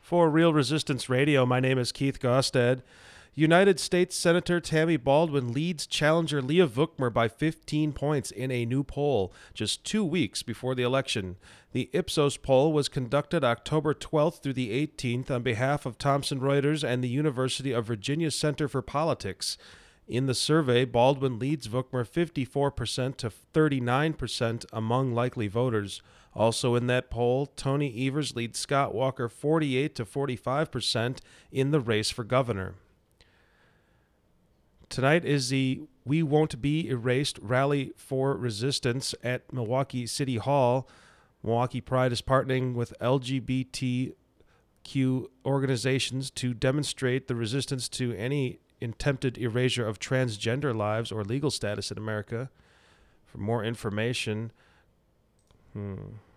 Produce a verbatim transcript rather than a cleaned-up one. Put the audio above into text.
For Real Resistance Radio, my name is Keith Gosted. United States Senator Tammy Baldwin leads challenger Leah Vukmir by fifteen points in a new poll just two weeks before the election. The Ipsos poll was conducted October twelfth through the eighteenth on behalf of Thomson Reuters and the University of Virginia Center for Politics. In the survey, Baldwin leads Vukmir fifty-four percent to thirty-nine percent among likely voters. Also in that poll, Tony Evers leads Scott Walker forty-eight to forty-five percent in the race for governor. Tonight is the We Won't Be Erased Rally for Resistance at Milwaukee City Hall. Milwaukee Pride is partnering with L G B T Q organizations to demonstrate the resistance to any attempted erasure of transgender lives or legal status in America. For more information, hmm.